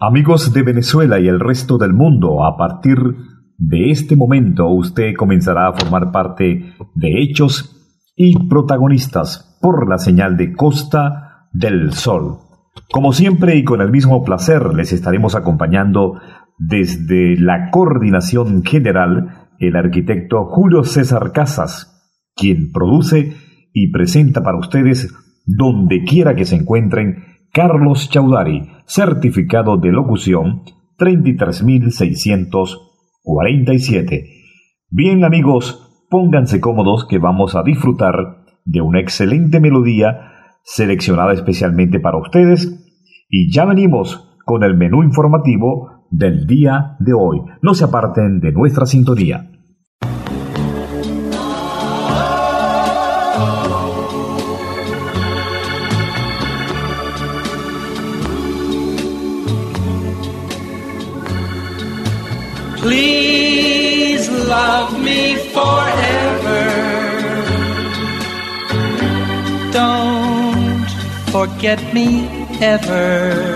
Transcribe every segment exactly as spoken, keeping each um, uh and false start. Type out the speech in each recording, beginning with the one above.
Amigos de Venezuela y el resto del mundo, a partir de este momento usted comenzará a formar parte de Hechos y Protagonistas por la señal de Costa del Sol. Como siempre y con el mismo placer les estaremos acompañando desde la coordinación general el arquitecto Julio César Casas, quien produce y presenta para ustedes donde quiera que se encuentren Carlos Chaudhary, certificado de locución treinta y tres mil seiscientos cuarenta y siete. Bien amigos, pónganse cómodos que vamos a disfrutar de una excelente melodía seleccionada especialmente para ustedes y ya venimos con el menú informativo del día de hoy. No se aparten de nuestra sintonía. Please love me forever. Don't forget me ever.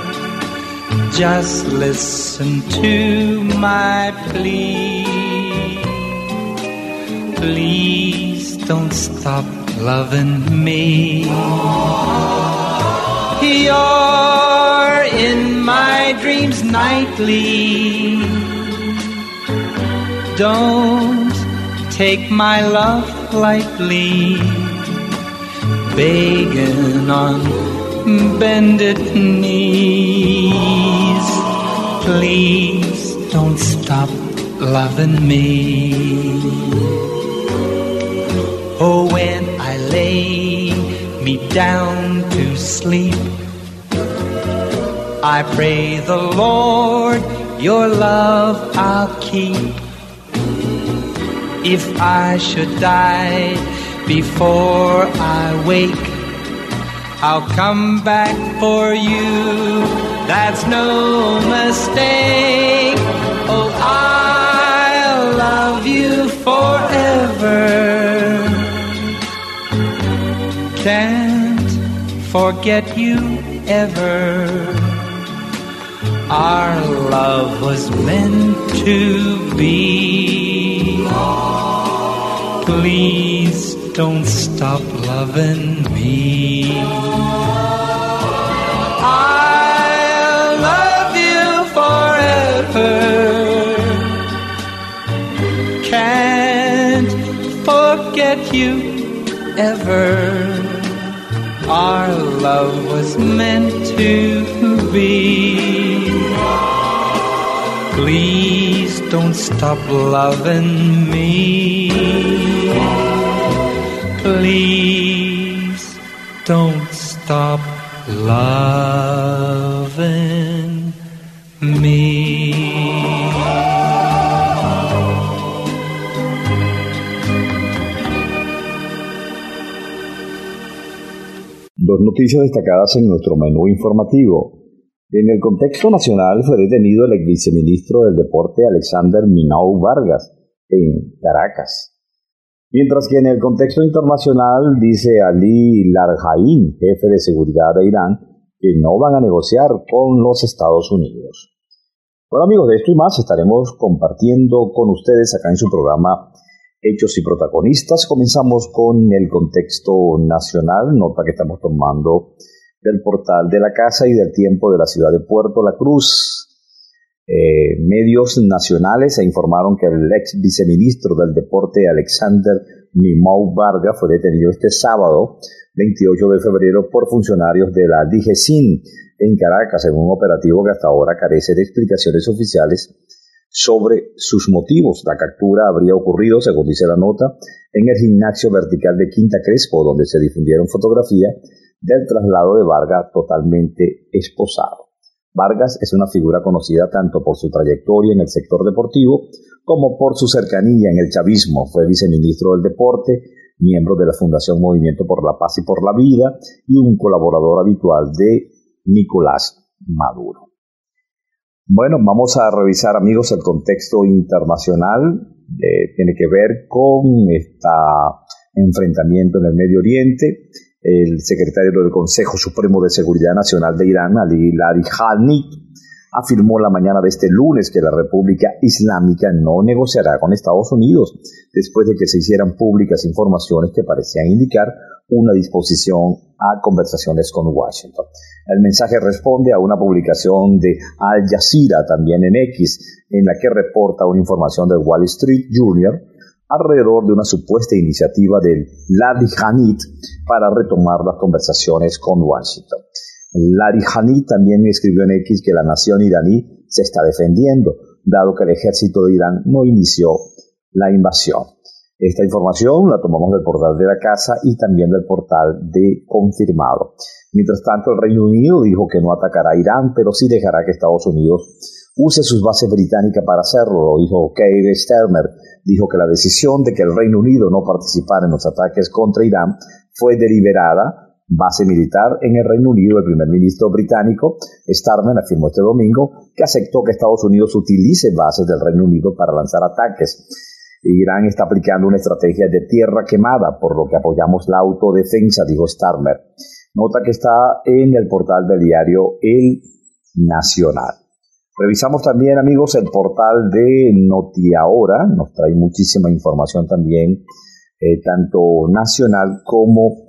Just listen to my plea. Please don't stop loving me. You're in my dreams nightly. Don't take my love lightly, begging on bended knees. Please don't stop loving me. Oh, when I lay me down to sleep, I pray the Lord your love I'll keep. If I should die before I wake, I'll come back for you, that's no mistake. Oh, I'll love you forever. Can't forget you ever. Our love was meant to be. Please don't stop loving me. I'll love you forever. Can't forget you ever. Our love was meant to be. Please don't stop loving me. Please don't stop loving me. Dos noticias destacadas en nuestro menú informativo. En el contexto nacional fue detenido el ex viceministro del Deporte Alexander Minau Vargas en Caracas. Mientras que en el contexto internacional dice Ali Larjain, jefe de seguridad de Irán, que no van a negociar con los Estados Unidos. Bueno amigos, de esto y más estaremos compartiendo con ustedes acá en su programa Hechos y Protagonistas. Comenzamos con el contexto nacional, nota que estamos tomando del portal de la Casa y del Tiempo de la ciudad de Puerto La Cruz. Eh, medios nacionales se informaron que el ex viceministro del Deporte Alexander Minau Vargas fue detenido este sábado veintiocho de febrero por funcionarios de la DIGESIN en Caracas en un operativo que hasta ahora carece de explicaciones oficiales sobre sus motivos. La captura habría ocurrido, según dice la nota, en el gimnasio vertical de Quinta Crespo, donde se difundieron fotografías del traslado de Vargas totalmente esposado. Vargas es una figura conocida tanto por su trayectoria en el sector deportivo como por su cercanía en el chavismo. Fue viceministro del Deporte, miembro de la Fundación Movimiento por la Paz y por la Vida y un colaborador habitual de Nicolás Maduro. Bueno, vamos a revisar, amigos, el contexto internacional. Eh, tiene que ver con este enfrentamiento en el Medio Oriente. El secretario del Consejo Supremo de Seguridad Nacional de Irán, Ali Larjain, afirmó la mañana de este lunes que la República Islámica no negociará con Estados Unidos después de que se hicieran públicas informaciones que parecían indicar una disposición a conversaciones con Washington. El mensaje responde a una publicación de Al Jazeera, también en X, en la que reporta una información del Wall Street Journal alrededor de una supuesta iniciativa del Larijani para retomar las conversaciones con Washington. Larijani también escribió en X que la nación iraní se está defendiendo, dado que el ejército de Irán no inició la invasión. Esta información la tomamos del portal de la Casa y también del portal de Confirmado. Mientras tanto, el Reino Unido dijo que no atacará a Irán, pero sí dejará que Estados Unidos use sus bases británicas para hacerlo. Lo dijo Keir Starmer. Dijo que la decisión de que el Reino Unido no participara en los ataques contra Irán fue deliberada. Base militar en el Reino Unido. El primer ministro británico, Starmer, afirmó este domingo que aceptó que Estados Unidos utilice bases del Reino Unido para lanzar ataques. Irán está aplicando una estrategia de tierra quemada, por lo que apoyamos la autodefensa, dijo Starmer. Nota que está en el portal del diario El Nacional. Revisamos también, amigos, el portal de Notiahora. Nos trae muchísima información también, eh, tanto nacional como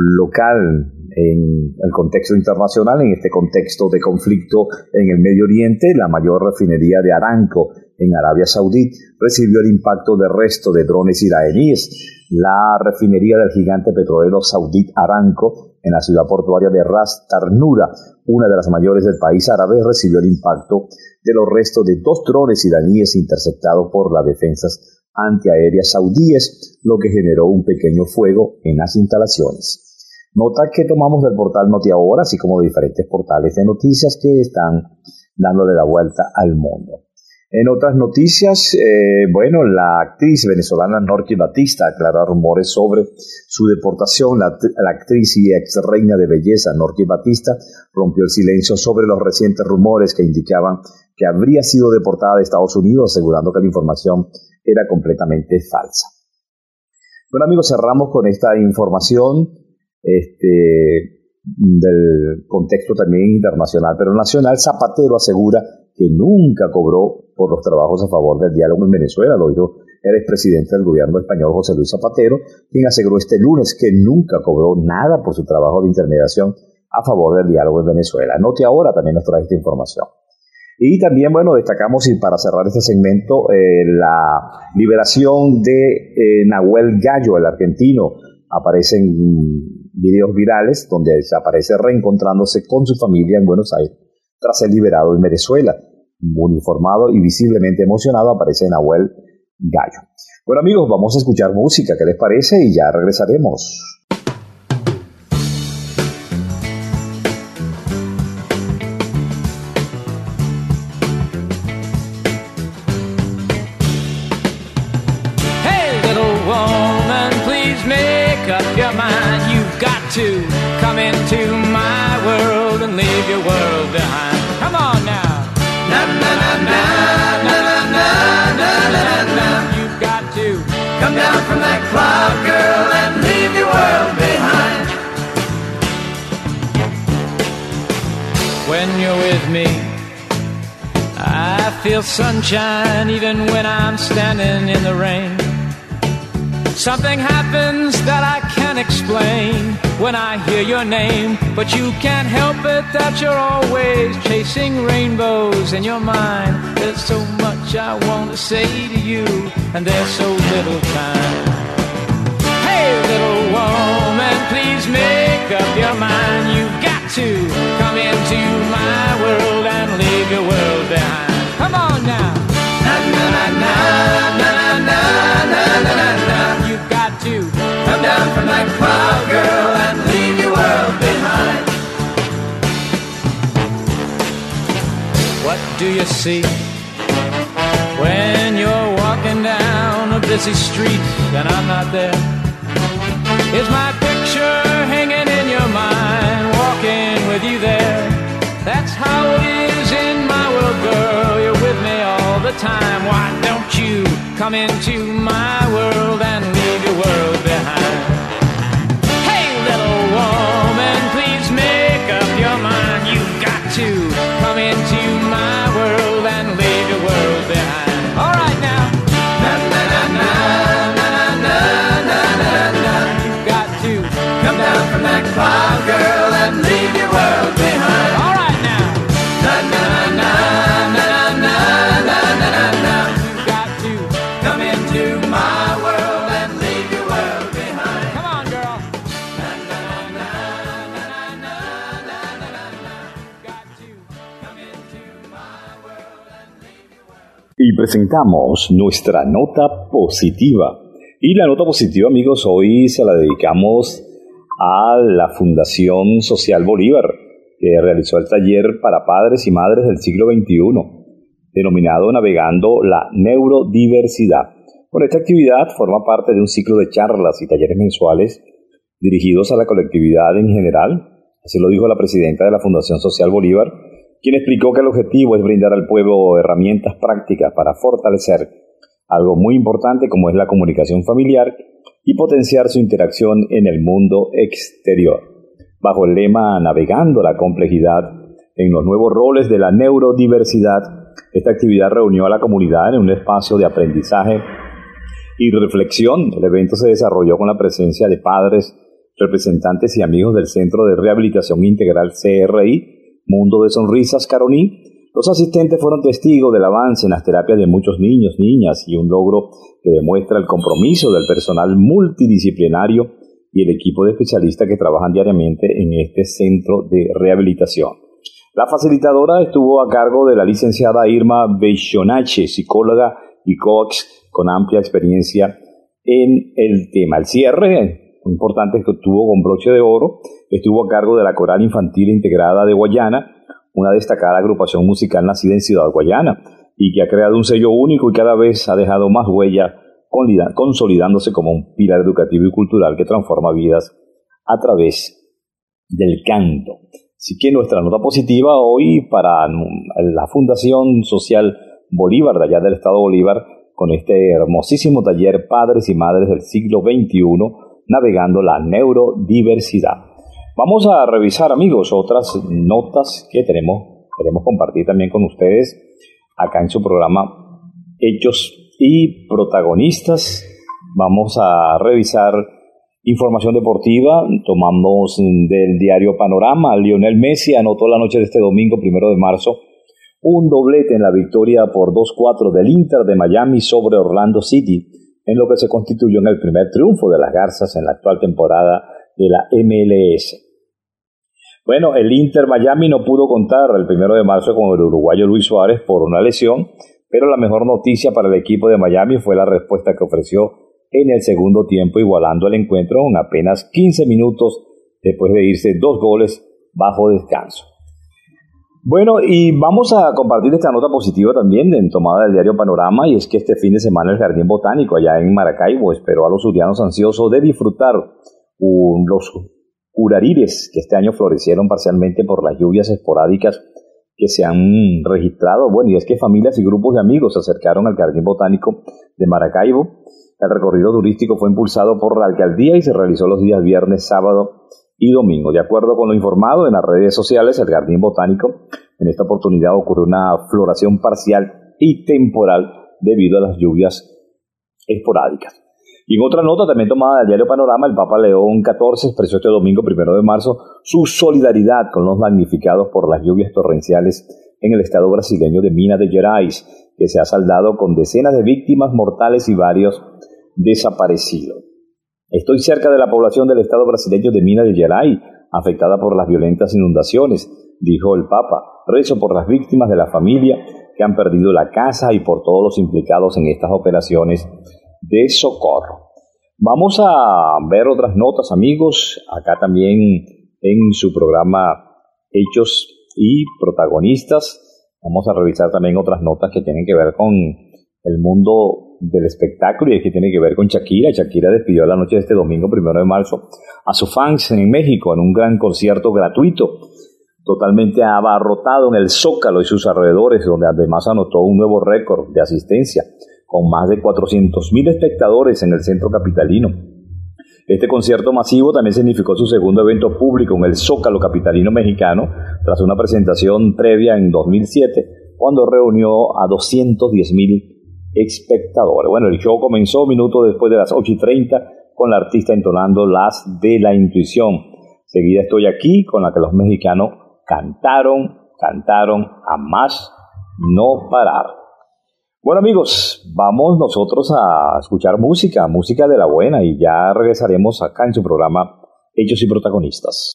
local, en el contexto internacional. En este contexto de conflicto en el Medio Oriente, la mayor refinería de Aramco en Arabia Saudí recibió el impacto del resto de drones iraníes. La refinería del gigante petrolero saudí Aramco en la ciudad portuaria de Ras Tanura, una de las mayores del país árabe, recibió el impacto de los restos de dos drones iraníes interceptados por las defensas antiaéreas saudíes, lo que generó un pequeño fuego en las instalaciones. Nota que tomamos del portal Notiahora, así como de diferentes portales de noticias que están dándole la vuelta al mundo. En otras noticias, eh, bueno, la actriz venezolana Norky Batista aclara rumores sobre su deportación. La, la actriz y ex reina de belleza Norky Batista rompió el silencio sobre los recientes rumores que indicaban que habría sido deportada de Estados Unidos, asegurando que la información era completamente falsa. Bueno, amigos, cerramos con esta información este, del contexto también internacional, pero nacional. Zapatero asegura que nunca cobró por los trabajos a favor del diálogo en Venezuela. Lo dijo el expresidente del gobierno español, José Luis Zapatero, quien aseguró este lunes que nunca cobró nada por su trabajo de intermediación a favor del diálogo en Venezuela. Notiahora también nos trae esta información. Y también, bueno, destacamos, y para cerrar este segmento, eh, la liberación de eh, Nahuel Gallo, el argentino. Aparecen videos virales donde se aparece reencontrándose con su familia en Buenos Aires tras ser liberado en Venezuela. Uniformado y visiblemente emocionado aparece Nahuel Gallo. Bueno, amigos, vamos a escuchar música. ¿Qué les parece? Y ya regresaremos. Up your mind, you've got to come into my world and leave your world behind. Come on now. Na na na na na na na na na na. You've got to come down from that cloud, girl, and leave your world behind. When you're with me, I feel sunshine even when I'm standing in the rain. Something happens that I can't explain when I hear your name, but you can't help it that you're always chasing rainbows in your mind. There's so much I want to say to you, and there's so little time. Hey, little woman, please make up your mind. You've got to come into my world and leave your world behind. Come on now. Na na na na na na na na na na. You've got to come down from that cloud, girl, and leave your world behind. What do you see when you're walking down a busy street and I'm not there? Is my picture hanging in your mind, walking with you there? That's how it is in my world, girl. You're with me all the time. Why don't you come into my world and leave your world behind? Hey, little woman, please make up your mind. You've got to come into my Y presentamos nuestra nota positiva. Y la nota positiva, amigos, hoy se la dedicamos a la Fundación Social Bolívar, que realizó el taller para padres y madres del siglo veintiuno, denominado Navegando la Neurodiversidad. Bueno, esta actividad forma parte de un ciclo de charlas y talleres mensuales dirigidos a la colectividad en general. Así lo dijo la presidenta de la Fundación Social Bolívar, quien explicó que el objetivo es brindar al pueblo herramientas prácticas para fortalecer algo muy importante como es la comunicación familiar y potenciar su interacción en el mundo exterior. Bajo el lema Navegando la complejidad en los nuevos roles de la neurodiversidad, esta actividad reunió a la comunidad en un espacio de aprendizaje y reflexión. El evento se desarrolló con la presencia de padres, representantes y amigos del Centro de Rehabilitación Integral C R I, Mundo de Sonrisas Caroní. Los asistentes fueron testigos del avance en las terapias de muchos niños, niñas y un logro que demuestra el compromiso del personal multidisciplinario y el equipo de especialistas que trabajan diariamente en este centro de rehabilitación. La facilitadora estuvo a cargo de la licenciada Irma Beishonache, psicóloga y coach con amplia experiencia en el tema. El cierre, muy importante, que estuvo con broche de oro, estuvo a cargo de la Coral Infantil Integrada de Guayana, una destacada agrupación musical nacida en Ciudad Guayana y que ha creado un sello único y cada vez ha dejado más huella, consolidándose como un pilar educativo y cultural que transforma vidas a través del canto. Así que nuestra nota positiva hoy para la Fundación Social Bolívar, de allá del Estado Bolívar, con este hermosísimo taller Padres y Madres del siglo veintiuno, Navegando la Neurodiversidad. Vamos a revisar, amigos, otras notas que tenemos, queremos compartir también con ustedes acá en su programa Hechos y Protagonistas. Vamos a revisar información deportiva. Tomamos del diario Panorama. Lionel Messi anotó la noche de este domingo, primero de marzo, un doblete en la victoria por dos cuatro del Inter de Miami sobre Orlando City, en lo que se constituyó en el primer triunfo de las Garzas en la actual temporada de la M L S. Bueno, el Inter Miami no pudo contar el primero de marzo con el uruguayo Luis Suárez por una lesión, pero la mejor noticia para el equipo de Miami fue la respuesta que ofreció en el segundo tiempo, igualando el encuentro en apenas quince minutos después de irse dos goles bajo descanso. Bueno, y vamos a compartir esta nota positiva también en tomada del diario Panorama, y es que este fin de semana el Jardín Botánico allá en Maracaibo esperó a los zulianos ansiosos de disfrutar un, los curarires que este año florecieron parcialmente por las lluvias esporádicas que se han registrado. Bueno, y es que familias y grupos de amigos se acercaron al Jardín Botánico de Maracaibo. El recorrido turístico fue impulsado por la alcaldía y se realizó los días viernes, sábado y domingo. De acuerdo con lo informado en las redes sociales, el Jardín Botánico en esta oportunidad ocurrió una floración parcial y temporal debido a las lluvias esporádicas. Y en otra nota también tomada del diario Panorama, el Papa León catorce expresó este domingo primero de marzo su solidaridad con los damnificados por las lluvias torrenciales en el estado brasileño de Minas Gerais, que se ha saldado con decenas de víctimas mortales y varios desaparecidos. Estoy cerca de la población del estado brasileño de Minas Gerais, afectada por las violentas inundaciones, dijo el Papa. Rezo por las víctimas de la familia que han perdido la casa y por todos los implicados en estas operaciones de socorro. Vamos a ver otras notas, amigos, acá también en su programa Hechos y Protagonistas. Vamos a revisar también otras notas que tienen que ver con el mundo del espectáculo y que tiene que ver con Shakira. Shakira despidió la noche de este domingo, primero de marzo, a sus fans en México en un gran concierto gratuito, totalmente abarrotado en el Zócalo y sus alrededores, donde además anotó un nuevo récord de asistencia, con más de cuatrocientos mil espectadores en el centro capitalino. Este concierto masivo también significó su segundo evento público en el Zócalo capitalino mexicano, tras una presentación previa en dos mil siete, cuando reunió a doscientos diez mil espectadores. Bueno, el show comenzó minutos después de las ocho y treinta, con la artista entonando las de La Intuición. Seguida Estoy Aquí, con la que los mexicanos cantaron, cantaron a más no parar. Bueno, amigos, vamos nosotros a escuchar música, música de la buena, y ya regresaremos acá en su programa Hechos y Protagonistas.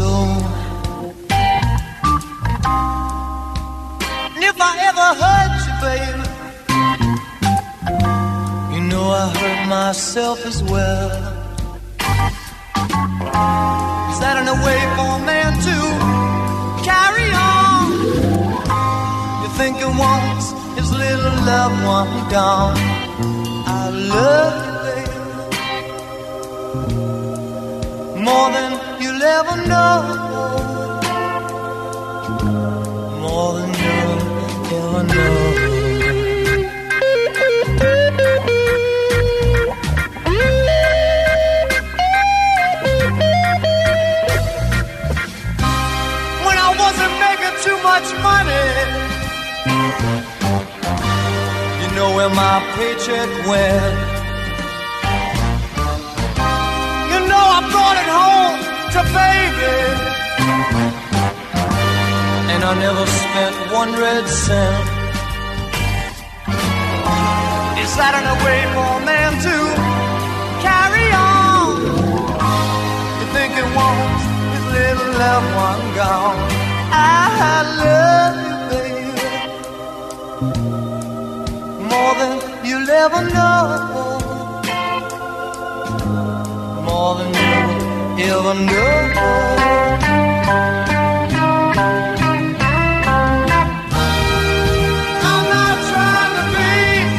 And if I ever hurt you, baby, you know I hurt myself as well. Is that in a way for a man to carry on? You think he wants his little loved one gone? I love you, baby, more than you'll ever know, more than you'll ever know. When I wasn't making too much money, you know where my paycheck went. I brought it home to baby, and I never spent one red cent. Is that in a way for a man to carry on? You think he wants his little loved one gone? I love you, baby, more than you'll ever know, more than you'll ever know. I'm not trying to be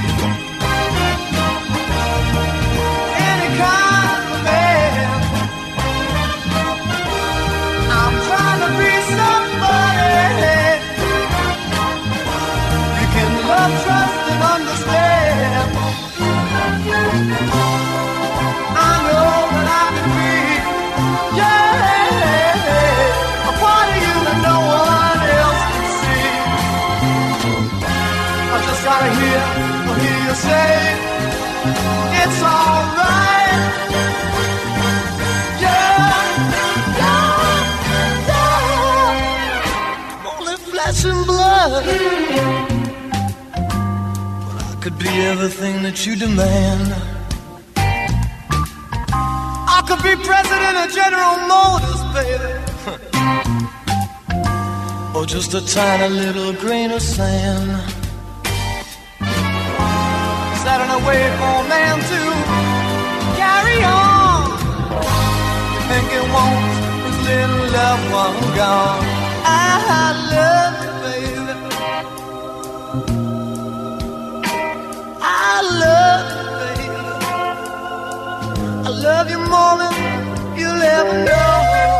any kind of man. I'm trying to be somebody you can love, trust, and understand. I know that I can be, yeah, a part of you that no one else can see. I just gotta hear, hear you say, it's alright. Yeah, yeah, yeah. I'm only flesh and blood, but I could be everything that you demand. I could be president of General Motors, baby, or just a tiny little grain of sand. Is that in a way for a man to carry on? You think he wants his little loved one gone? I love you, baby, I love you, baby, I love you more than you'll ever know.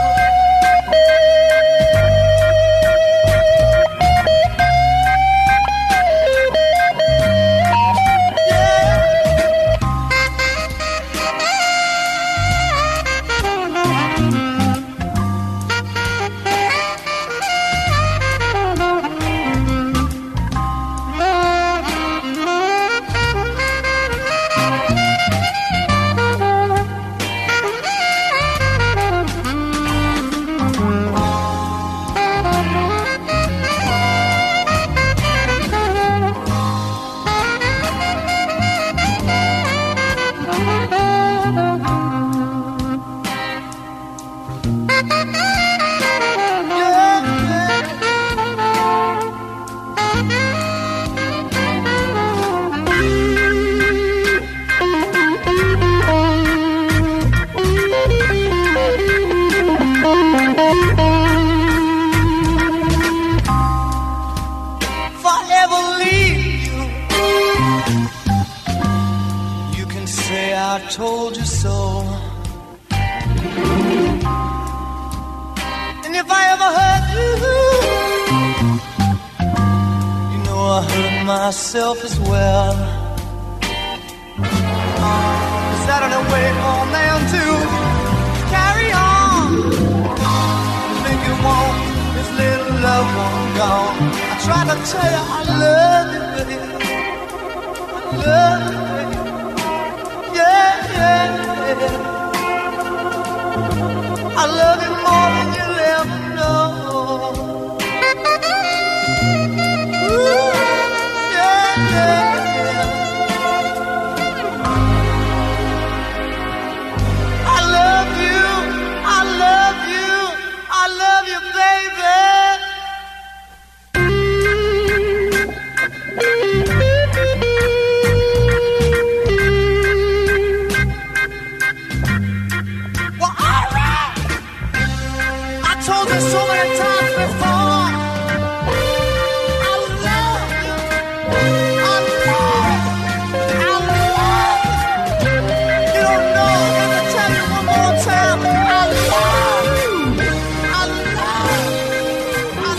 Told you so. And if I ever hurt you, you know I hurt myself as well. Is that in a way for a man to carry on? You think you want this little loved one gone? I try to tell you I love you, baby, I love you, baby. Yeah, yeah, yeah. I love you more than you'll ever know. Ooh, yeah, yeah, yeah. I love you, I love you, I me so many times before. I love you. I love you. I love you. You don't know. I got to tell you one more time. I love you. I love you. I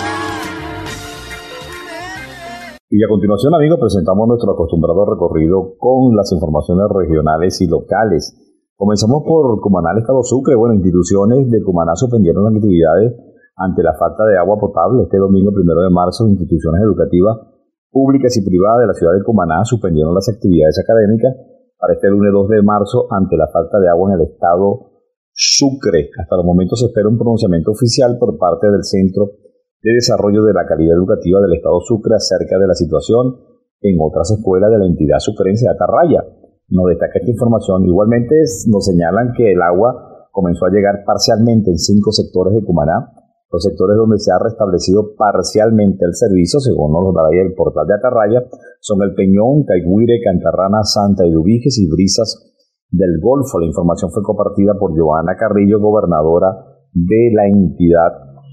love you. Y a continuación, amigos, presentamos nuestro acostumbrado recorrido con las informaciones regionales y locales. Comenzamos por Cumaná, Estado Sucre. Bueno, instituciones de Cumaná suspendieron las actividades ante la falta de agua potable. Este domingo, primero de marzo, instituciones educativas públicas y privadas de la ciudad de Cumaná suspendieron las actividades académicas para este lunes dos de marzo ante la falta de agua en el Estado Sucre. Hasta los momentos se espera un pronunciamiento oficial por parte del Centro de Desarrollo de la Calidad Educativa del Estado Sucre acerca de la situación en otras escuelas de la entidad sucrense de Atarraya. Nos destaca esta información. Igualmente nos señalan que el agua comenzó a llegar parcialmente en cinco sectores de Cumaná. Los sectores donde se ha restablecido parcialmente el servicio, según nos da ahí el portal de Atarraya, son el Peñón, Caigüire, Cantarrana, Santa Eduviges y Brisas del Golfo. La información fue compartida por Joana Carrillo, gobernadora de la entidad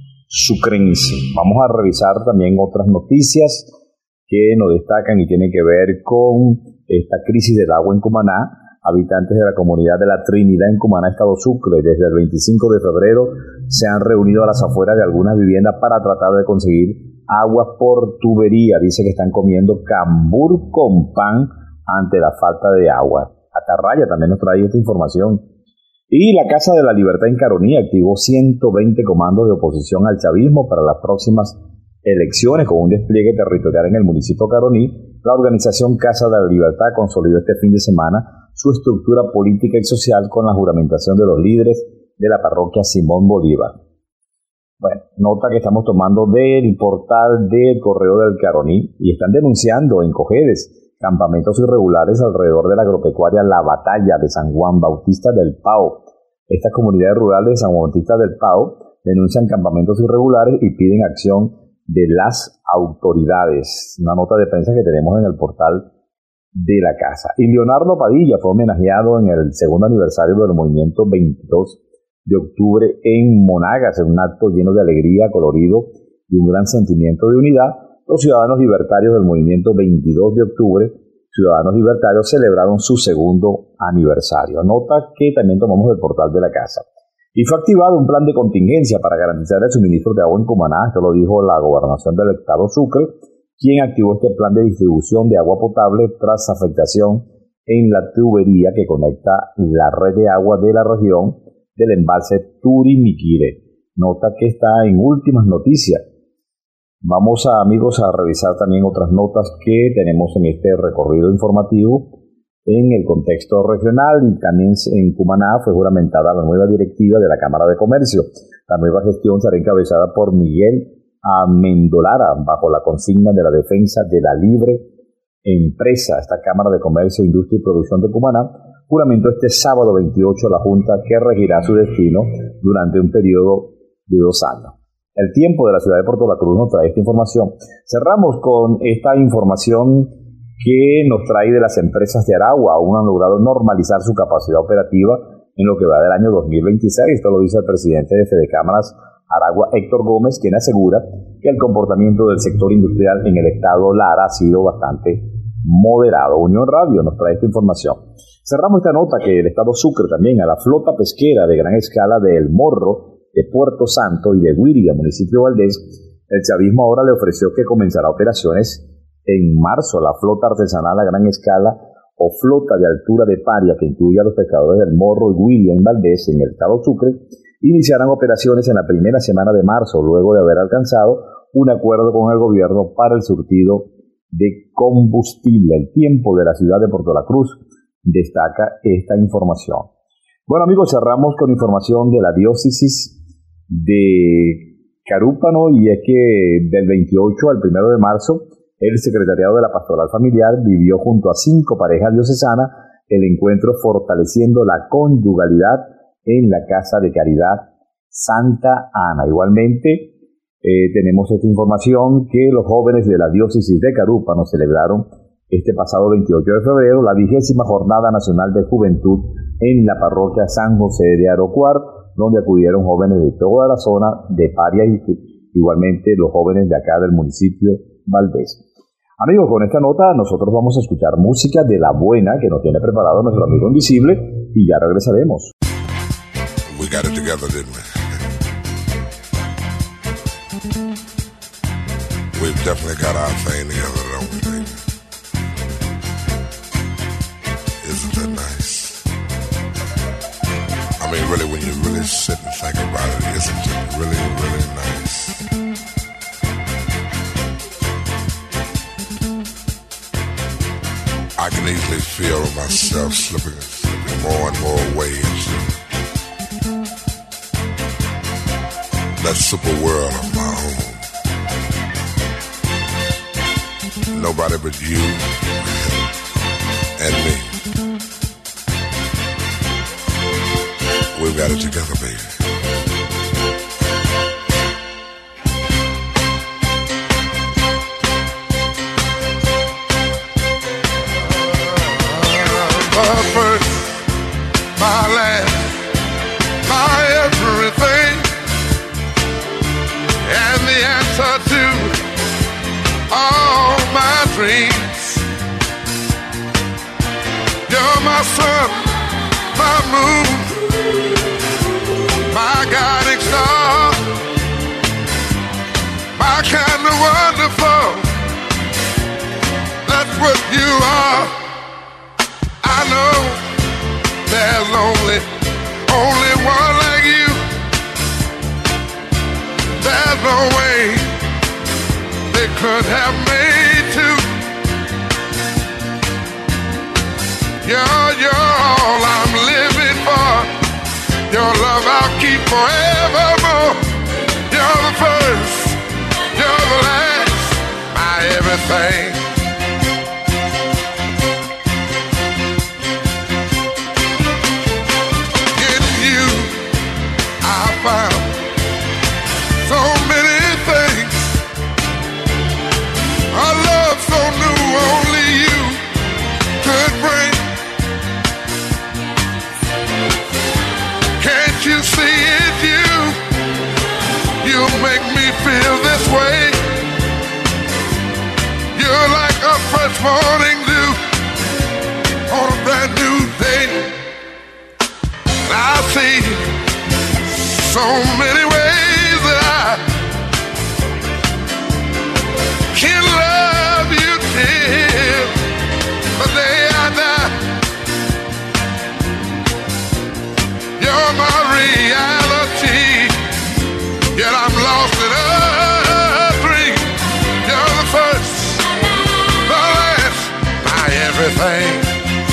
sucrense. Vamos a revisar también otras noticias que nos destacan y tienen que ver con esta crisis del agua en Cumaná. Habitantes de la comunidad de la Trinidad en Cumaná, Estado Sucre, desde el veinticinco de febrero se han reunido a las afueras de algunas viviendas para tratar de conseguir agua por tubería. Dice que están comiendo cambur con pan ante la falta de agua. Atarraya también nos trae esta información. Y la Casa de la Libertad en Caroní activó ciento veinte comandos de oposición al chavismo para las próximas elecciones con un despliegue territorial en el municipio de Caroní. La organización Casa de la Libertad consolidó este fin de semana su estructura política y social con la juramentación de los líderes de la parroquia Simón Bolívar. Bueno, nota que estamos tomando del portal del Correo del Caroní y están denunciando en Cojedes campamentos irregulares alrededor de la agropecuaria La Batalla de San Juan Bautista del Pao. Estas comunidades rurales de San Juan Bautista del Pao denuncian campamentos irregulares y piden acción de las autoridades. Una nota de prensa que tenemos en el portal de la casa. Y Leonardo Padilla fue homenajeado en el segundo aniversario del movimiento veintidós de octubre en Monagas, en un acto lleno de alegría, colorido y un gran sentimiento de unidad. Los ciudadanos libertarios del movimiento veintidós de octubre, ciudadanos libertarios, celebraron su segundo aniversario. Nota que también tomamos del portal de la casa. Y fue activado un plan de contingencia para garantizar el suministro de agua en Cumaná. Esto lo dijo la gobernación del Estado Sucre, quien activó este plan de distribución de agua potable tras afectación en la tubería que conecta la red de agua de la región del embalse Turimiquire. Nota que está en últimas noticias. Vamos a, amigos, a revisar también otras notas que tenemos en este recorrido informativo en el contexto regional. Y también en Cumaná fue juramentada la nueva directiva de la Cámara de Comercio. La nueva gestión será encabezada por Miguel Amendolara bajo la consigna de la defensa de la libre empresa. Esta Cámara de Comercio, Industria y Producción de Cumaná juramentó este sábado veintiocho la Junta que regirá su destino durante un periodo de dos años. El Tiempo de la ciudad de Puerto La Cruz nos trae esta información. Cerramos con esta información que nos trae de las empresas de Aragua. Aún han logrado normalizar su capacidad operativa en lo que va del año dos mil veintiséis. Esto lo dice el presidente de Fedecámaras Aragua, Héctor Gómez, quien asegura que el comportamiento del sector industrial en el estado Lara ha sido bastante moderado. Unión Radio nos trae esta información. Cerramos esta nota que el estado Sucre también a la flota pesquera de gran escala de El Morro, de Puerto Santo y de Guiria, municipio Valdés. El chavismo ahora le ofreció que comenzará operaciones en marzo. La flota artesanal a gran escala o flota de altura de paria que incluye a los pescadores del Morro y Guiria en Valdés, en el estado Sucre, iniciarán operaciones en la primera semana de marzo, luego de haber alcanzado un acuerdo con el gobierno para el surtido de combustible. El Tiempo de la ciudad de Puerto La Cruz destaca esta información. Bueno, amigos, cerramos con información de la diócesis de Carúpano, y es que del veintiocho al primero de marzo el Secretariado de la Pastoral Familiar vivió junto a cinco parejas diocesanas el encuentro Fortaleciendo la Conyugalidad en la Casa de Caridad Santa Ana. Igualmente eh, tenemos esta información que los jóvenes de la diócesis de Carúpano celebraron este pasado veintiocho de febrero la vigésima Jornada Nacional de Juventud en la parroquia San José de Arocuar, donde acudieron jóvenes de toda la zona de Parias y igualmente los jóvenes de acá del municipio Valdés. Amigos, con esta nota nosotros vamos a escuchar música de la buena que nos tiene preparado nuestro amigo Invisible y ya regresaremos. We got it together, didn't we? We've definitely got our thing together, don't we, baby? Isn't that nice? I mean, really, when you really sit and think about it, isn't it really, really nice? I can easily feel myself slipping, slipping more and more away into that super world of my own. Nobody but you and me. We've got it together, baby. My first, my last, my everything, and the answer to all my dreams. You're my sun, my moon, my guiding star, my kind of wonderful. That's what you are. I know there's only, only one like you. There's no way they could have made two. You're, you're all I'm living for. Your love I'll keep forevermore. You're the first, you're the last, my everything. Found so many things, a love so new only you could bring. Can't you see it, you? You make me feel this way. You're like a fresh morning dew on a brand new day. I see so many ways that I can love you till the day I die. You're my reality, yet I'm lost in a dream. You're the first, the last, my everything.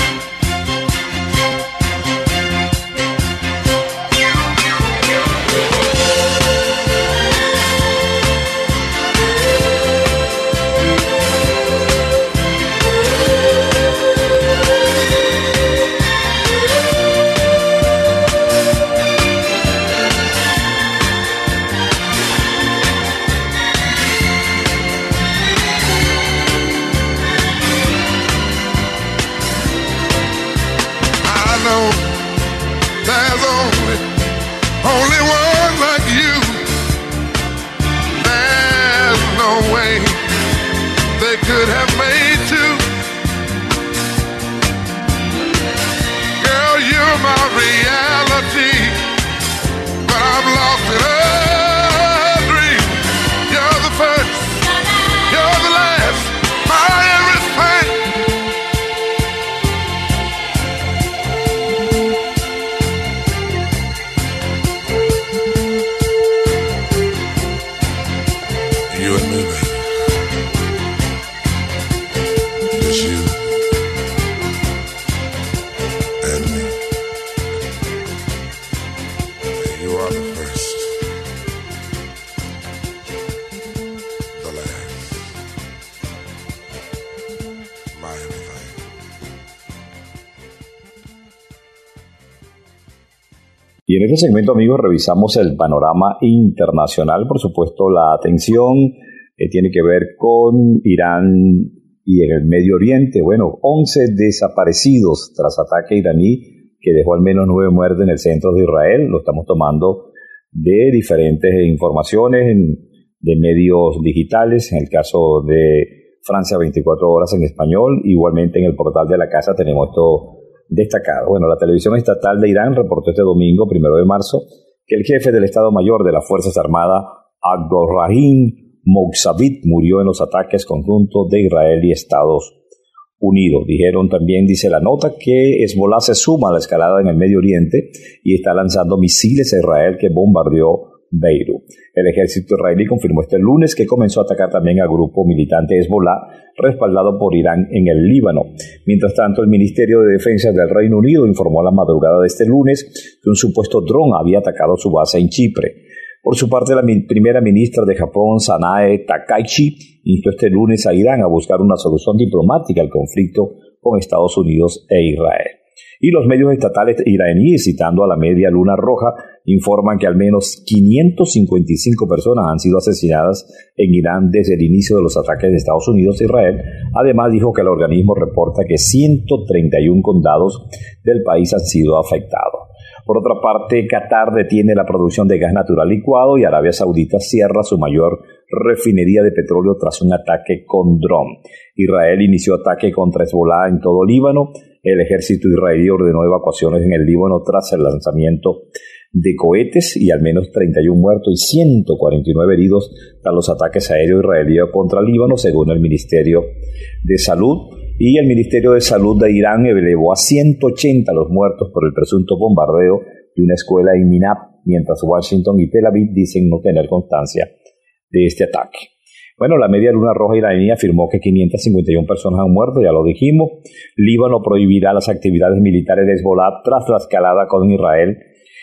Could have made two. Girl, you're my reality, but I'm lost in a dream. You're the first, you're the last, my everything. You and me, baby. Y en este segmento, amigos, revisamos el panorama internacional. Por supuesto, la atención eh, tiene que ver con Irán y en el Medio Oriente. Bueno, once desaparecidos tras ataque iraní que dejó al menos nueve muertes en el centro de Israel. Lo estamos tomando de diferentes informaciones de medios digitales, en el caso de Francia veinticuatro horas en español. Igualmente en el portal de la casa tenemos esto destacado. Bueno, la televisión estatal de Irán reportó este domingo, primero de marzo, que el jefe del Estado Mayor de las Fuerzas Armadas, Abdurrahim Moghsavi, murió en los ataques conjuntos de Israel y Estados Unidos. Dijeron también, dice la nota, que Hezbollah se suma a la escalada en el Medio Oriente y está lanzando misiles a Israel que bombardeó Beirut. El ejército israelí confirmó este lunes que comenzó a atacar también al grupo militante Hezbollah, respaldado por Irán en el Líbano. Mientras tanto, el Ministerio de Defensa del Reino Unido informó a la madrugada de este lunes que un supuesto dron había atacado su base en Chipre. Por su parte, la mi- primera ministra de Japón, Sanae Takaichi, instó este lunes a Irán a buscar una solución diplomática al conflicto con Estados Unidos e Israel. Y los medios estatales iraníes, citando a la Media Luna Roja, informan que al menos quinientas cincuenta y cinco personas han sido asesinadas en Irán desde el inicio de los ataques de Estados Unidos e Israel. Además, dijo que el organismo reporta que ciento treinta y uno condados del país han sido afectados. Por otra parte, Qatar detiene la producción de gas natural licuado y Arabia Saudita cierra su mayor refinería de petróleo tras un ataque con dron. Israel inició ataque contra Hezbollah en todo Líbano. El ejército israelí ordenó evacuaciones en el Líbano tras el lanzamiento de cohetes y al menos treinta y uno muertos y ciento cuarenta y nueve heridos tras los ataques aéreos israelíes contra Líbano, según el Ministerio de Salud. Y el Ministerio de Salud de Irán elevó a ciento ochenta los muertos por el presunto bombardeo de una escuela en Minab, mientras Washington y Tel Aviv dicen no tener constancia de este ataque. Bueno, la Media Luna Roja iraní afirmó que quinientas cincuenta y una personas han muerto, ya lo dijimos. Líbano prohibirá las actividades militares de Hezbollah tras la escalada con Israel.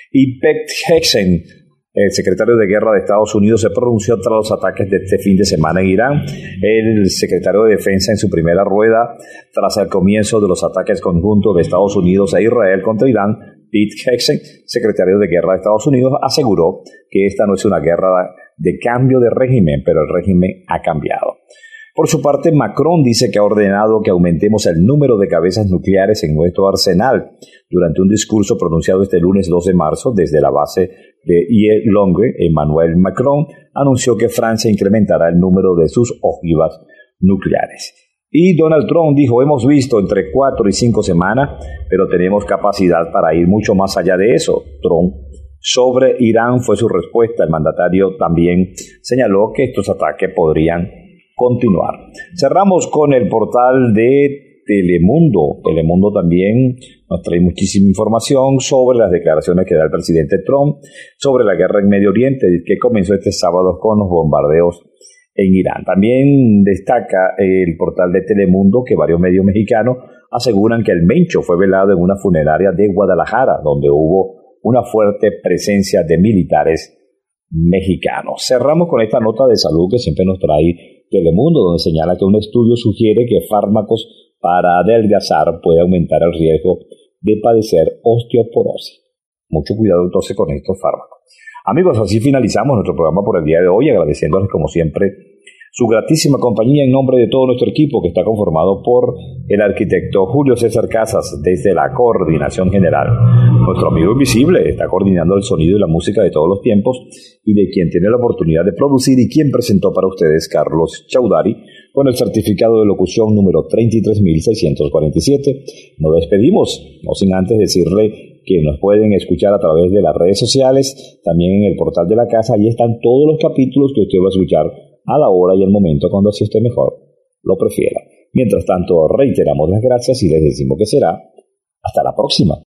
Y Pete Hegseth, el secretario de Guerra de Estados Unidos, se pronunció tras los ataques de este fin de semana en Irán. El secretario de Defensa, en su primera rueda tras el comienzo de los ataques conjuntos de Estados Unidos e Israel contra Irán, Pete Hegseth, secretario de Guerra de Estados Unidos, aseguró que esta no es una guerra de cambio de régimen, pero el régimen ha cambiado. Por su parte, Macron dice que ha ordenado que aumentemos el número de cabezas nucleares en nuestro arsenal. Durante un discurso pronunciado este lunes dos de marzo desde la base de Île-Longue, Emmanuel Macron anunció que Francia incrementará el número de sus ojivas nucleares. Y Donald Trump dijo, hemos visto entre cuatro y cinco semanas, pero tenemos capacidad para ir mucho más allá de eso. Trump sobre Irán fue su respuesta. El mandatario también señaló que estos ataques podrían continuar. Cerramos con el portal de Telemundo. Telemundo también nos trae muchísima información sobre las declaraciones que da el presidente Trump sobre la guerra en Medio Oriente, que comenzó este sábado con los bombardeos en Irán. También destaca el portal de Telemundo que varios medios mexicanos aseguran que el Mencho fue velado en una funeraria de Guadalajara, donde hubo una fuerte presencia de militares mexicanos. Cerramos con esta nota de salud que siempre nos trae Telemundo, donde señala que un estudio sugiere que fármacos para adelgazar puede aumentar el riesgo de padecer osteoporosis. Mucho cuidado entonces con estos fármacos. Amigos, así finalizamos nuestro programa por el día de hoy, agradeciéndoles como siempre su gratísima compañía en nombre de todo nuestro equipo que está conformado por el arquitecto Julio César Casas desde la coordinación general. Nuestro amigo invisible está coordinando el sonido y la música de todos los tiempos y de quien tiene la oportunidad de producir y quien presentó para ustedes Carlos Chaudhary con el certificado de locución número treinta y tres mil seiscientos cuarenta y siete. Nos despedimos, no sin antes decirle que nos pueden escuchar a través de las redes sociales, también en el portal de la casa. Allí están todos los capítulos que usted va a escuchar a la hora y el momento cuando así usted mejor lo prefiera. Mientras tanto, reiteramos las gracias y les decimos que será hasta la próxima.